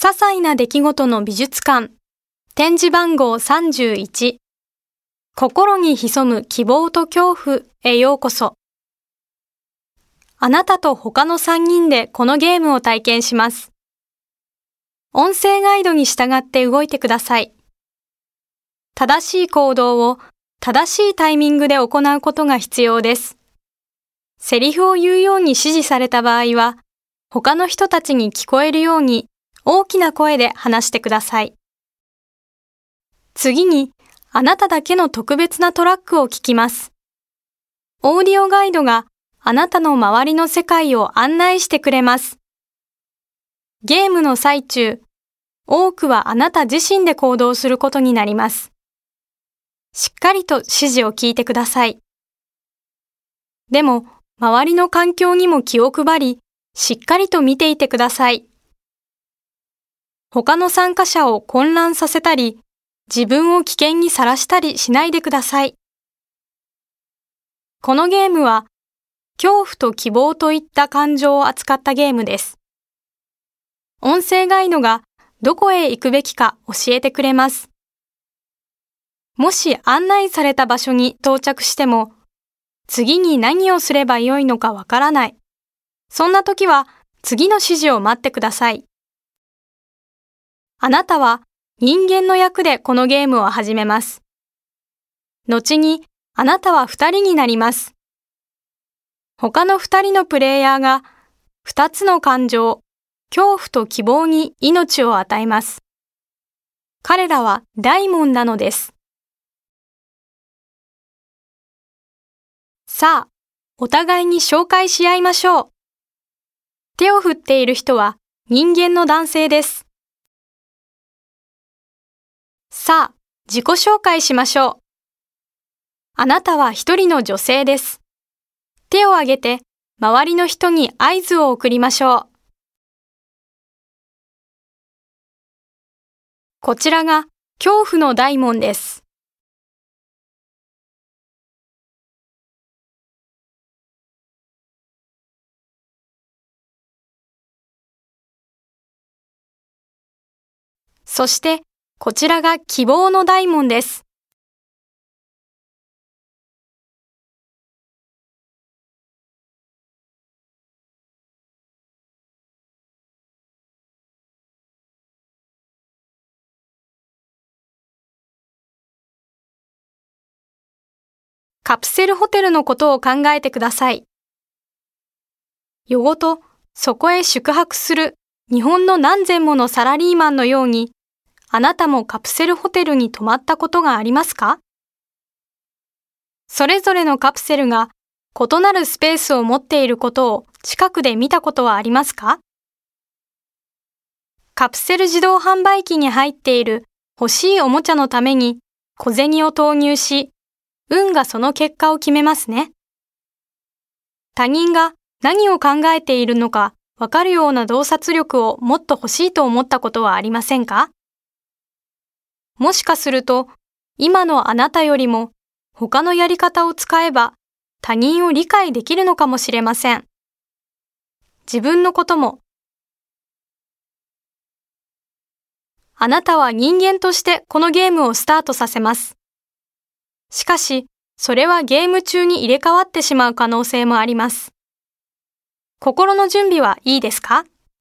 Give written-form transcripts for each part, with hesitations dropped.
些細な出来事の美術館、展示番号31、心に潜む希望と恐怖へようこそ。あなたと他の3人でこのゲームを体験します。音声ガイドに従って動いてください。正しい行動を正しいタイミングで行うことが必要です。セリフを言うように指示された場合は、他の人たちに聞こえるように大きな声で話してください。次に、あなただけの特別なトラックを聞きます。オーディオガイドがあなたの周りの世界を案内してくれます。ゲームの最中、多くはあなた自身で行動することになります。しっかりと指示を聞いてください。でも、周りの環境にも気を配り、しっかりと見ていてください。他の参加者を混乱させたり、自分を危険にさらしたりしないでください。このゲームは、恐怖と希望といった感情を扱ったゲームです。音声ガイドがどこへ行くべきか教えてくれます。もし案内された場所に到着しても、次に何をすればよいのかわからない。そんな時は次の指示を待ってください。あなたは人間の役でこのゲームを始めます。後にあなたは2人になります。他の2人のプレイヤーが2つの感情、恐怖と希望に命を与えます。彼らは大門なのです。さあ、お互いに紹介し合いましょう。手を振っている人は人間の男性です。さあ、自己紹介しましょう。あなたは一人の女性です。手を挙げて周りの人に合図を送りましょう。こちらが恐怖の大門です。そして、こちらが希望の大門です。カプセルホテルのことを考えてください。夜ごと、そこへ宿泊する日本の何千ものサラリーマンのように、あなたもカプセルホテルに泊まったことがありますか？それぞれのカプセルが異なるスペースを持っていることを近くで見たことはありますか？カプセル自動販売機に入っている欲しいおもちゃのために小銭を投入し、運がその結果を決めますね。他人が何を考えているのかわかるような洞察力をもっと欲しいと思ったことはありませんか？もしかすると、今のあなたよりも他のやり方を使えば他人を理解できるのかもしれません。自分のことも。あなたは人間としてこのゲームをスタートさせます。しかし、それはゲーム中に入れ替わってしまう可能性もあります。心の準備はいいですか？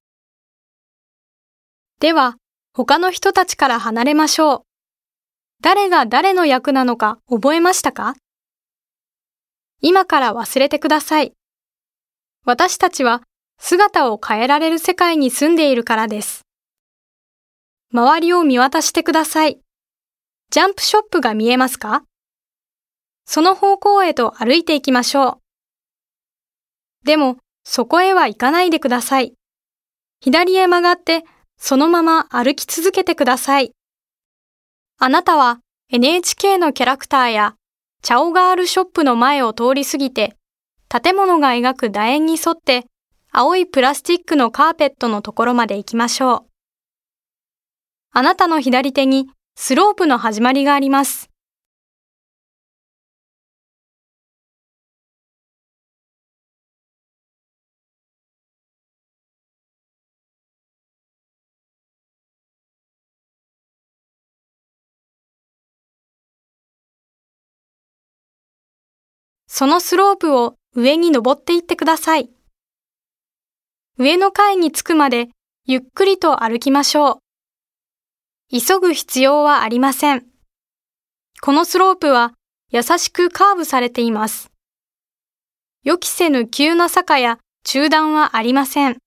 では、他の人たちから離れましょう。誰が誰の役なのか覚えましたか？今から忘れてください。私たちは姿を変えられる世界に住んでいるからです。周りを見渡してください。ジャンプショップが見えますか？その方向へと歩いていきましょう。でも、そこへは行かないでください。左へ曲がって、そのまま歩き続けてください。あなたは NHK のキャラクターやチャオガールショップの前を通り過ぎて、建物が描く楕円に沿って青いプラスチックのカーペットのところまで行きましょう。あなたの左手にスロープの始まりがあります。 そのスロープを上に登っていってください。上の階に着くまでゆっくりと歩きましょう。急ぐ必要はありません。このスロープは優しくカーブされています。予期せぬ急な坂や中断はありません。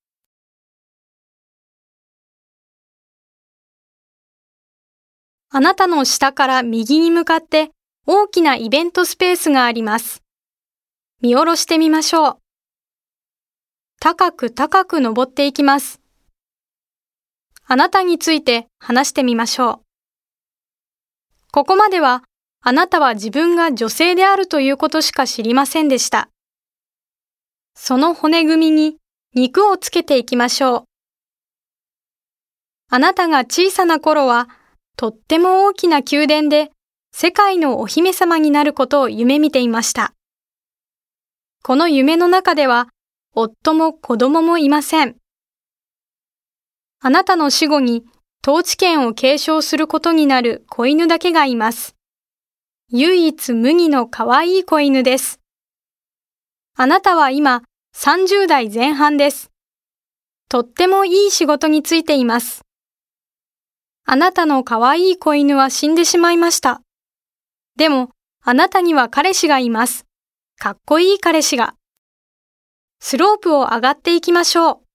あなたの下から右に向かって大きなイベントスペースがあります。見下ろしてみましょう。高く高く登っていきます。あなたについて話してみましょう。ここまではあなたは自分が女性であるということしか知りませんでした。その骨組みに肉をつけていきましょう。あなたが小さな頃はとっても大きな宮殿で世界のお姫様になることを夢見ていました。この夢の中では夫も子供もいません。あなたの死後に統治権を継承することになる子犬だけがいます。唯一無二の可愛い子犬です。あなたは今30代前半です。とってもいい仕事についています。あなたの可愛い子犬は死んでしまいました。でもあなたには彼氏がいます。かっこいい彼氏が。スロープを上がっていきましょう。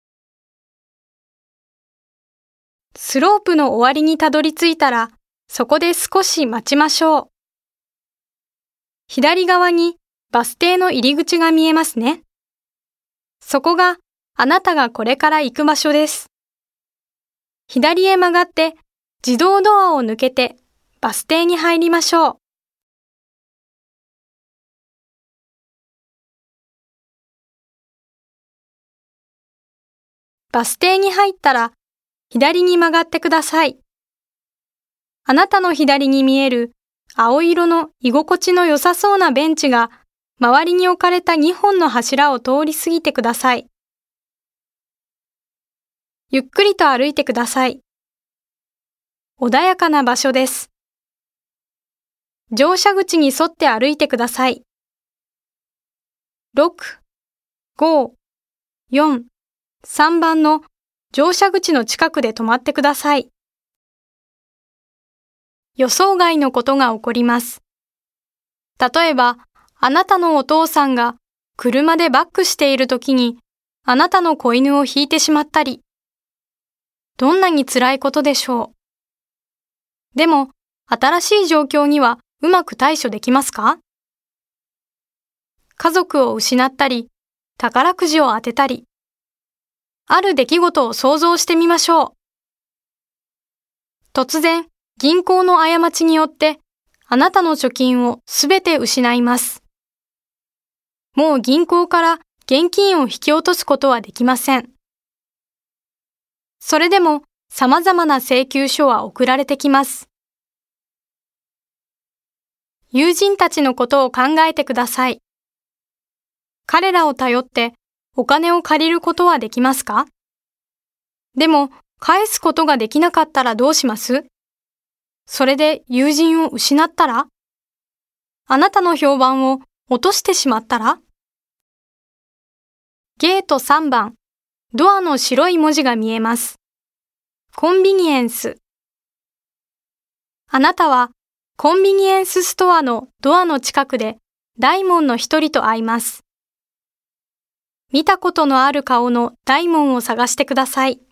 スロープの終わりにたどり着いたら、そこで少し待ちましょう。左側にバス停の入り口が見えますね。そこがあなたがこれから行く場所です。左へ曲がって自動ドアを抜けてバス停に入りましょう。バス停に入ったら左に曲がってください。あなたの左に見える青色の居心地の良さそうなベンチが周りに置かれた2本の柱を通り過ぎてください。ゆっくりと歩いてください。穏やかな場所です。乗車口に沿って歩いてください。6、5、4、3番の乗車口の近くで止まってください。予想外のことが起こります。例えば、あなたのお父さんが車でバックしているときにあなたの子犬を引いてしまったり。どんなに辛いことでしょう。でも、新しい状況にはうまく対処できますか？家族を失ったり、宝くじを当てたり。ある出来事を想像してみましょう。突然、銀行の過ちによって、あなたの貯金をすべて失います。もう銀行から現金を引き落とすことはできません。それでも、様々な請求書は送られてきます。友人たちのことを考えてください。彼らを頼ってお金を借りることはできますか？でも、返すことができなかったらどうします？それで友人を失ったら？あなたの評判を落としてしまったら？ゲート3番、ドアの白い文字が見えます。コンビニエンス。あなたはコンビニエンスストアのドアの近くで大門の一人と会います。見たことのある顔の大門を探してください。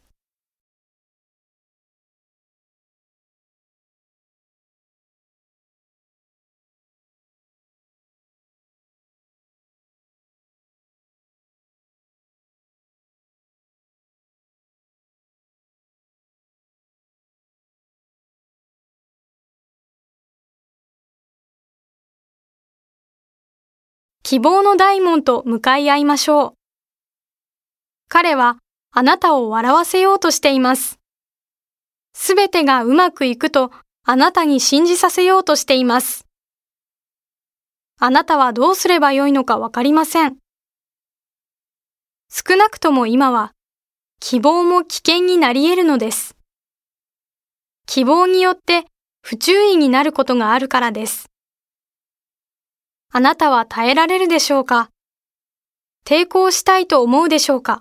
希望の大門と向かい合いましょう。彼はあなたを笑わせようとしています。すべてがうまくいくとあなたに信じさせようとしています。あなたはどうすればよいのかわかりません。少なくとも今は希望も危険になり得るのです。希望によって不注意になることがあるからです。 あなたは耐えられるでしょうか？抵抗したいと思うでしょうか？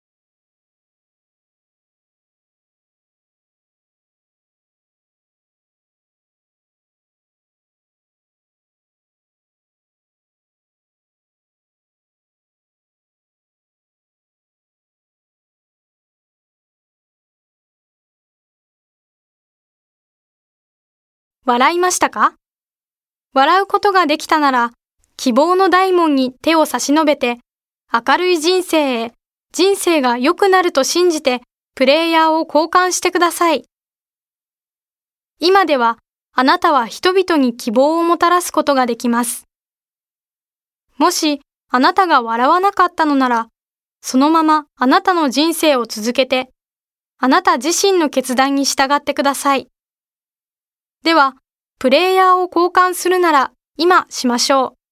笑いましたか？笑うことができたなら、希望の大門に手を差し伸べて、明るい人生へ、人生が良くなると信じて、プレイヤーを交換してください。今では、あなたは人々に希望をもたらすことができます。もし、あなたが笑わなかったのなら、そのままあなたの人生を続けて、あなた自身の決断に従ってください。では、プレイヤーを交換するなら、今しましょう。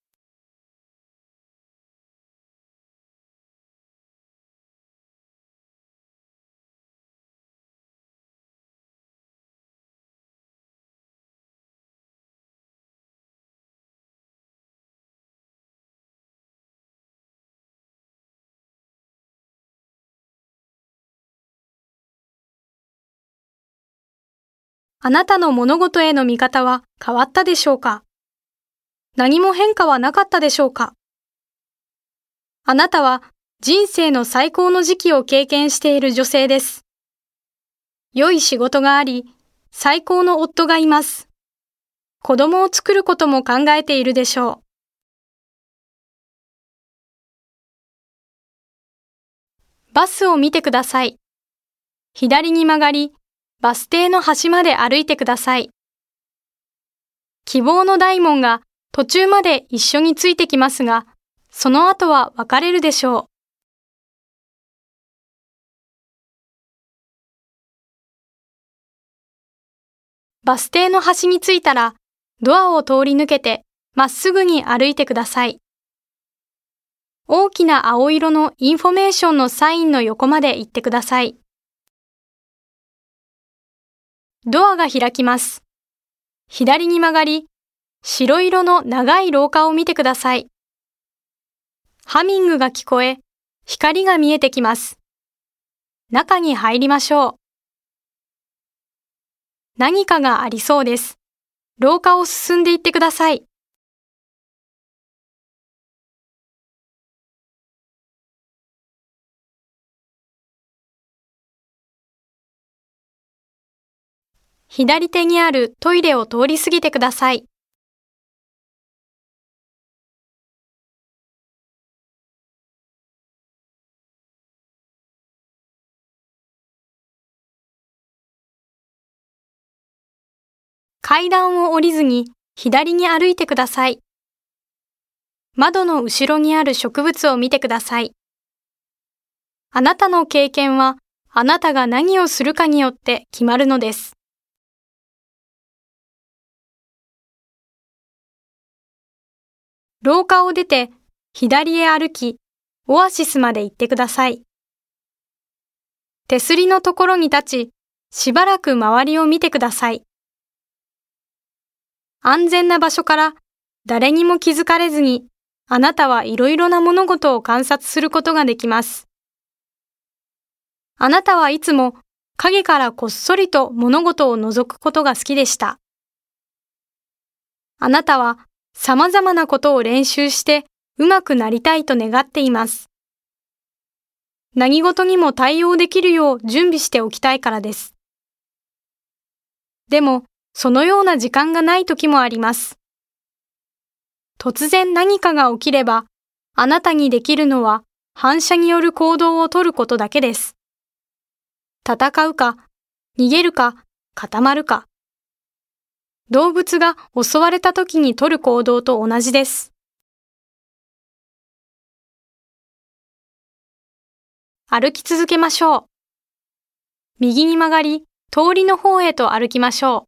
あなたの物事への見方は変わったでしょうか？何も変化はなかったでしょうか？あなたは人生の最高の時期を経験している女性です。良い仕事があり、最高の夫がいます。子供を作ることも考えているでしょう。バスを見てください。左に曲がり、バス停の端まで歩いてください。希望の大門が途中まで一緒についてきますが、その後は別れるでしょう。バス停の端に着いたら、ドアを通り抜けて、まっすぐに歩いてください。大きな青色のインフォメーションのサインの横まで行ってください。ドアが開きます。左に曲がり、白色の長い廊下を見てください。ハミングが聞こえ、光が見えてきます。中に入りましょう。何かがありそうです。廊下を進んでいってください。左手にあるトイレを通り過ぎてください。階段を降りずに左に歩いてください。窓の後ろにある植物を見てください。あなたの経験はあなたが何をするかによって決まるのです。廊下を出て左へ歩き、オアシスまで行ってください。手すりのところに立ち、しばらく周りを見てください。安全な場所から誰にも気づかれずに、あなたはいろいろな物事を観察することができます。あなたはいつも影からこっそりと物事を覗くことが好きでした。あなたは様々なことを練習して上手くなりたいと願っています。何事にも対応できるよう準備しておきたいからです。でも、そのような時間がない時もあります。突然何かが起きれば、あなたにできるのは反射による行動をとることだけです。戦うか、逃げるか、固まるか。動物が襲われた時にとる行動と同じです。歩き続けましょう。右に曲がり、通りの方へと歩きましょう。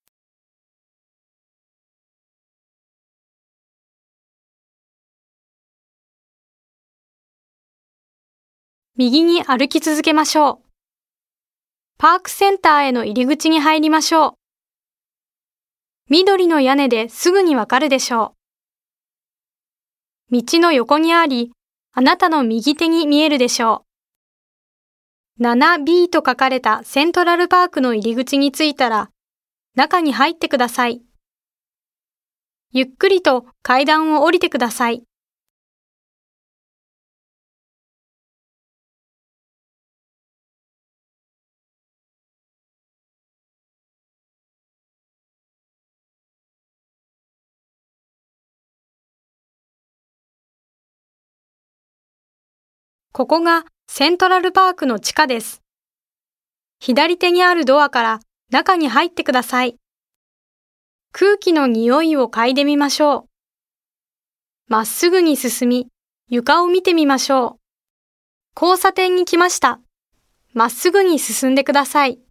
右に歩き続けましょう。パークセンターへの入り口に入りましょう。緑の屋根ですぐにわかるでしょう。 道の横にあり、あなたの右手に見えるでしょう。7B と書かれたセントラルパークの入り口に着いたら、中に入ってください。ゆっくりと階段を降りてください。ここがセントラルパークの地下です。左手にあるドアから中に入ってください。空気の匂いを嗅いでみましょう。まっすぐに進み、床を見てみましょう。交差点に来ました。まっすぐに進んでください。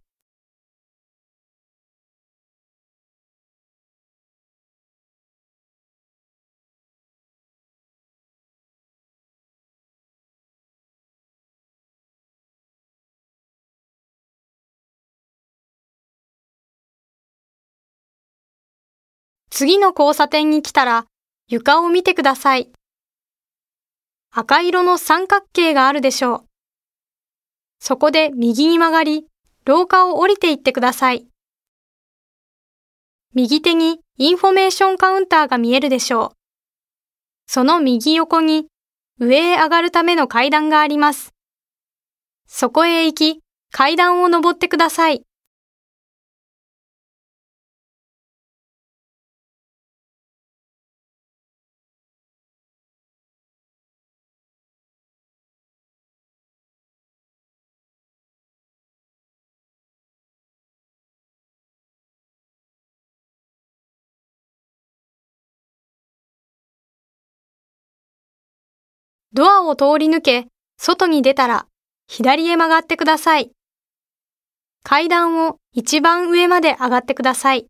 次の交差点に来たら、床を見てください。赤色の三角形があるでしょう。そこで右に曲がり、廊下を降りていってください。右手にインフォメーションカウンターが見えるでしょう。その右横に上へ上がるための階段があります。そこへ行き、階段を登ってください。ドアを通り抜け、外に出たら、左へ曲がってください。階段を一番上まで上がってください。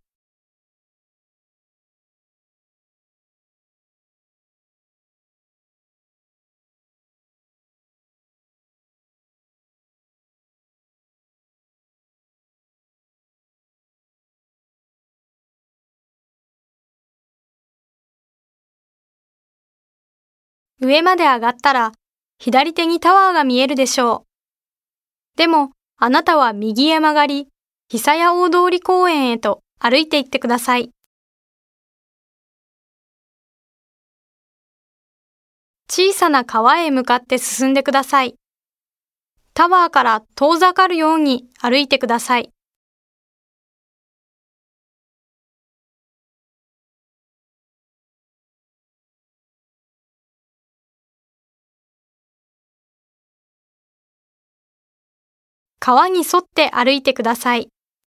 上まで上がったら、左手にタワーが見えるでしょう。でも、あなたは右へ曲がり、久屋大通公園へと歩いて行ってください。小さな川へ向かって進んでください。タワーから遠ざかるように歩いてください。川に沿って歩いてください。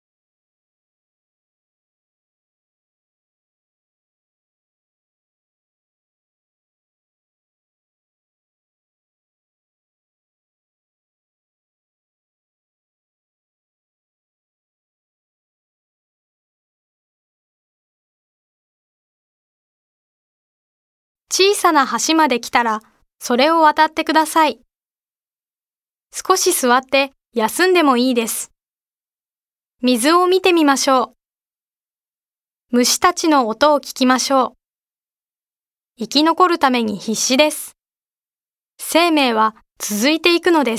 小さな橋まで来たら、それを渡ってください。少し座って休んでもいいです。水を見てみましょう。虫たちの音を聞きましょう。生き残るために必死です。生命は続いていくのです。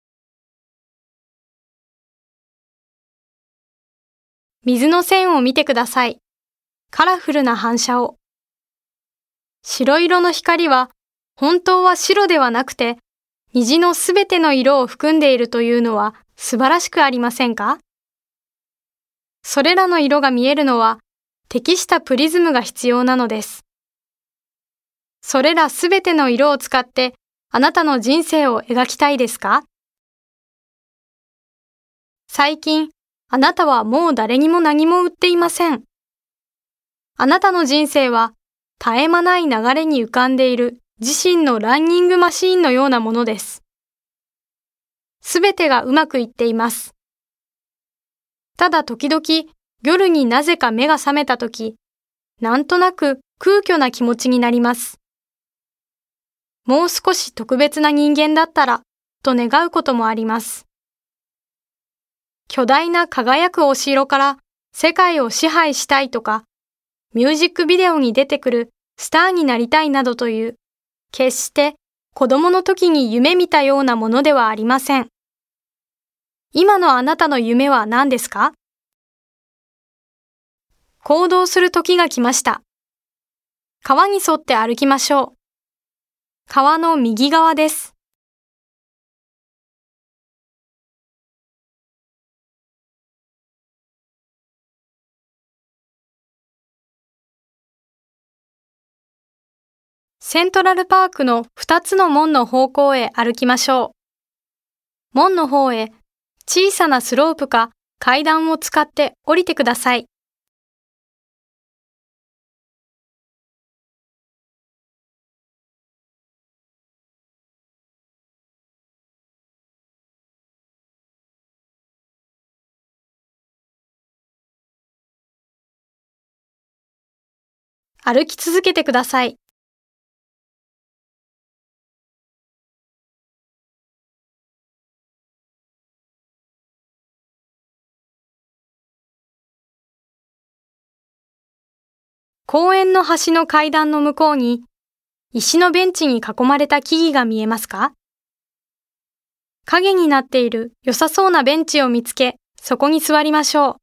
水の線を見てください。カラフルな反射を。白色の光は本当は白ではなくて、虹のすべての色を含んでいるというのは素晴らしくありませんか？それらの色が見えるのは適したプリズムが必要なのです。それらすべての色を使ってあなたの人生を描きたいですか？最近、あなたはもう誰にも何も売っていません。あなたの人生は絶え間ない流れに浮かんでいる自身のランニングマシーンのようなものです。すべてがうまくいっています。ただ時々夜になぜか目が覚めたとき、なんとなく空虚な気持ちになります。もう少し特別な人間だったら、と願うこともあります。巨大な輝くお城から世界を支配したいとか、ミュージックビデオに出てくるスターになりたいなどという、決して子供の時に夢見たようなものではありません。今のあなたの夢は何ですか？行動する時が来ました。川に沿って歩きましょう。川の右側です。セントラルパークの2つの門の方向へ歩きましょう。門の方へ小さなスロープか階段を使って降りてください。歩き続けてください。公園の端の階段の向こうに、石のベンチに囲まれた木々が見えますか？影になっている良さそうなベンチを見つけ、そこに座りましょう。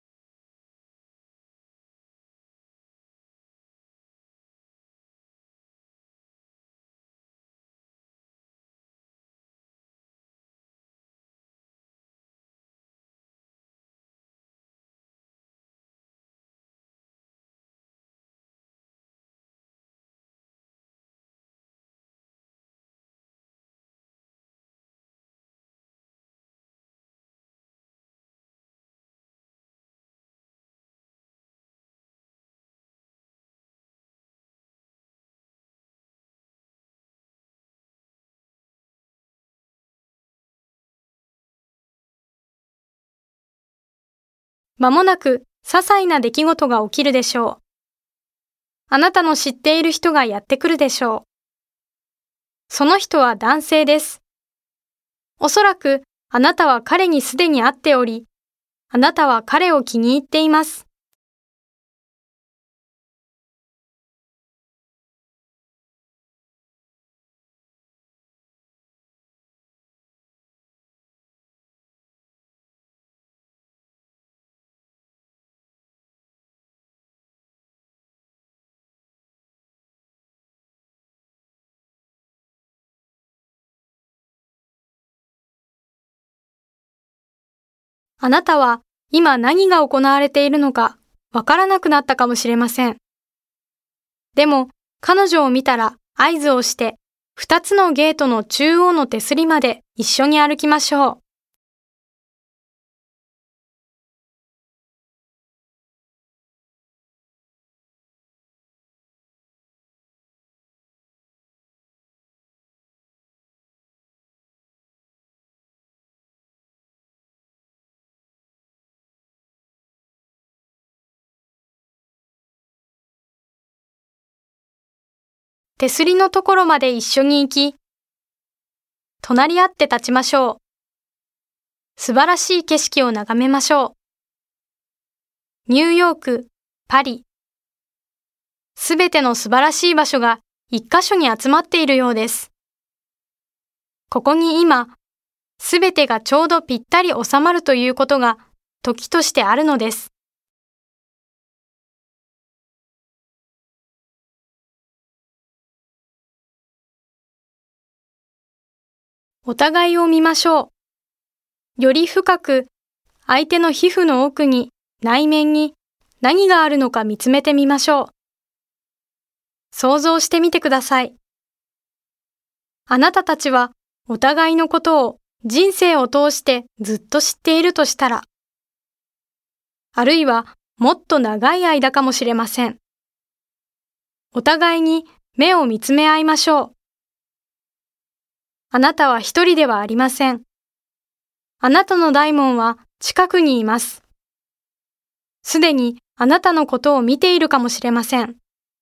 まもなく些細な出来事が起きるでしょう。あなたの知っている人がやってくるでしょう。その人は男性です。おそらくあなたは彼にすでに会っており、あなたは彼を気に入っています。あなたは今何が行われているのかわからなくなったかもしれません。でも彼女を見たら合図をして、2つのゲートの中央の手すりまで一緒に歩きましょう。手すりのところまで一緒に行き、隣り合って立ちましょう。素晴らしい景色を眺めましょう。ニューヨーク、パリ、すべての素晴らしい場所が一箇所に集まっているようです。ここに今、すべてがちょうどぴったり収まるということが時としてあるのです。お互いを見ましょう。より深く、相手の皮膚の奥に、内面に何があるのか見つめてみましょう。想像してみてください。あなたたちはお互いのことを人生を通してずっと知っているとしたら、あるいはもっと長い間かもしれません。お互いに目を見つめ合いましょう。あなたは一人ではありません。あなたの大門は近くにいます。すでにあなたのことを見ているかもしれません。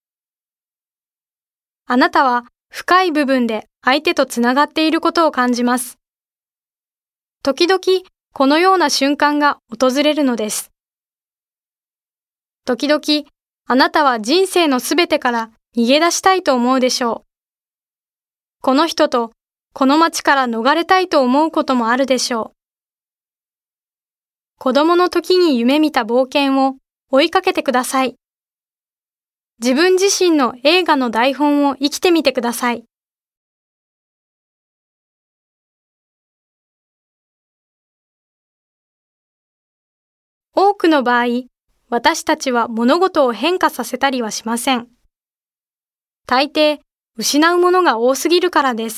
あなたは深い部分で相手とつながっていることを感じます。時々このような瞬間が訪れるのです。時々あなたは人生のすべてから逃げ出したいと思うでしょう。この人とこの町から逃れたいと思うこともあるでしょう。子供の時に夢見た冒険を追いかけてください。自分自身の映画の台本を生きてみてください。多くの場合、私たちは物事を変化させたりはしません。大抵、失うものが多すぎるからです。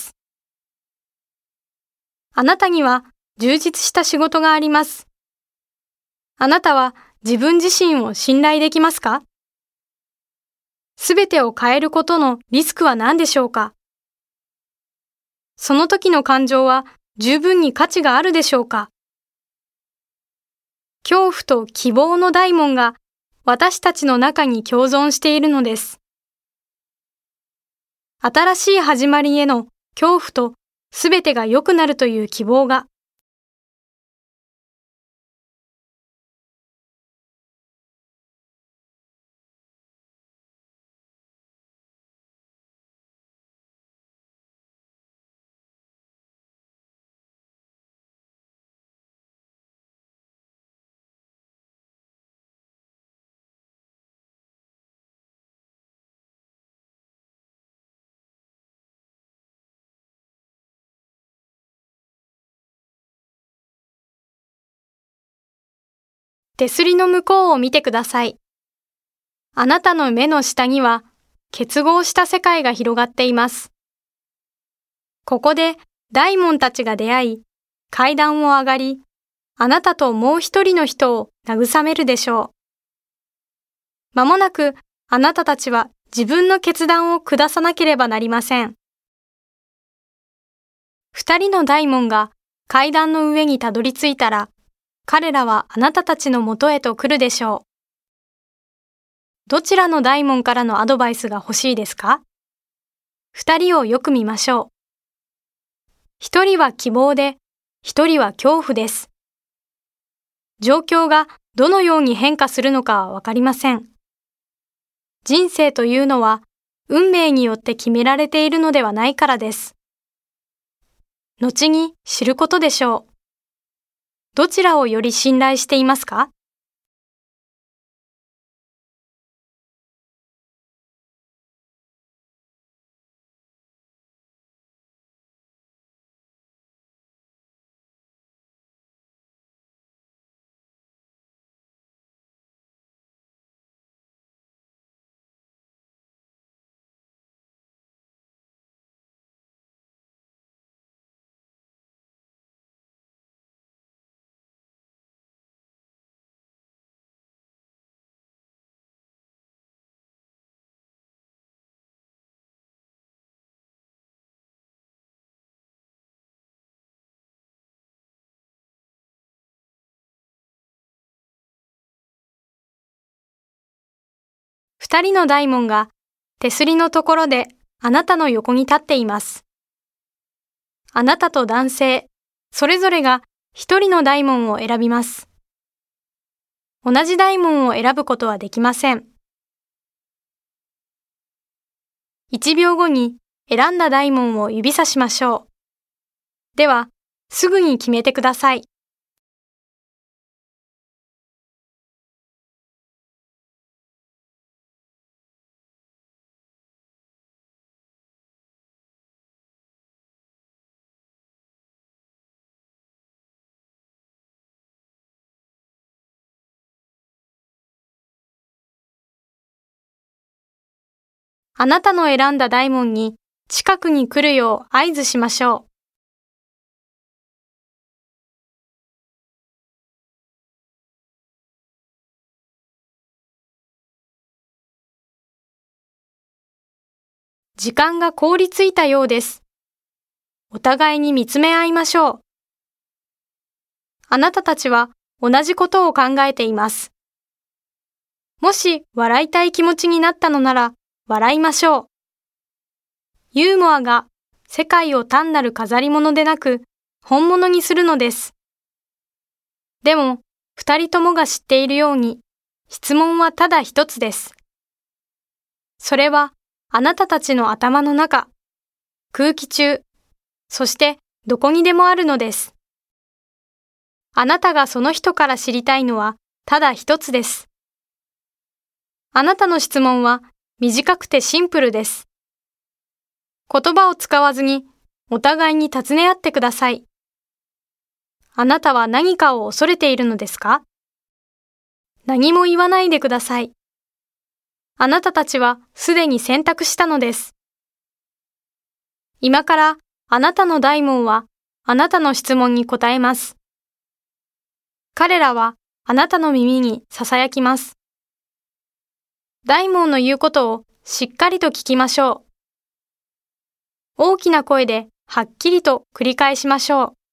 あなたには充実した仕事があります。あなたは自分自身を信頼できますか？すべてを変えることのリスクは何でしょうか？その時の感情は十分に価値があるでしょうか？恐怖と希望の大門が私たちの中に共存しているのです。新しい始まりへの恐怖とすべてが良くなるという希望が。手すりの向こうを見てください。あなたの目の下には結合した世界が広がっています。ここで大門たちが出会い、階段を上がり、あなたともう一人の人を慰めるでしょう。まもなくあなたたちは自分の決断を下さなければなりません。二人の大門が階段の上にたどり着いたら、彼らはあなたたちのもとへと来るでしょう。どちらの大門からのアドバイスが欲しいですか？二人をよく見ましょう。一人は希望で、一人は恐怖です。状況がどのように変化するのかはわかりません。人生というのは運命によって決められているのではないからです。後に知ることでしょう。どちらをより信頼していますか？二人の大門が手すりのところであなたの横に立っています。あなたと男性、それぞれが一人の大門を選びます。同じ大門を選ぶことはできません。1秒後に選んだ大門を指さしましょう。では、すぐに決めてください。あなたの選んだ大門に近くに来るよう合図しましょう。時間が凍りついたようです。お互いに見つめ合いましょう。あなたたちは同じことを考えています。もし笑いたい気持ちになったのなら笑いましょう。ユーモアが世界を単なる飾り物でなく本物にするのです。でも、二人ともが知っているように質問はただ一つです。それはあなたたちの頭の中、空気中、そしてどこにでもあるのです。あなたがその人から知りたいのはただ一つです。あなたの質問は短くてシンプルです。言葉を使わずにお互いに尋ね合ってください。あなたは何かを恐れているのですか？何も言わないでください。あなたたちはすでに選択したのです。今からあなたの大門はあなたの質問に答えます。彼らはあなたの耳に囁きます。大門の言うことをしっかりと聞きましょう。大きな声ではっきりと繰り返しましょう。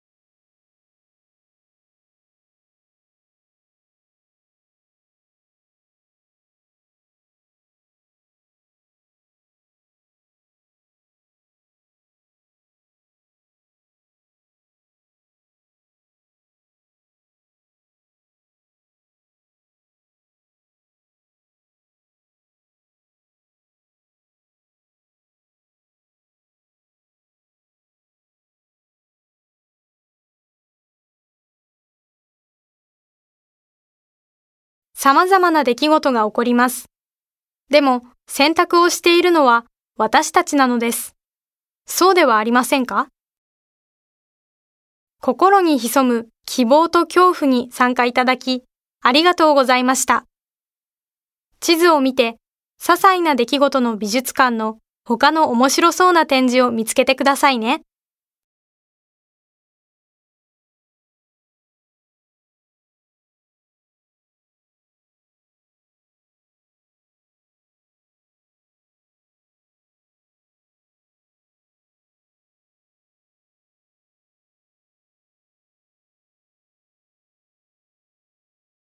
様々な出来事が起こります。でも選択をしているのは私たちなのです。そうではありませんか？心に潜む希望と恐怖に参加いただき、ありがとうございました。地図を見て、些細な出来事の美術館の他の面白そうな展示を見つけてくださいね。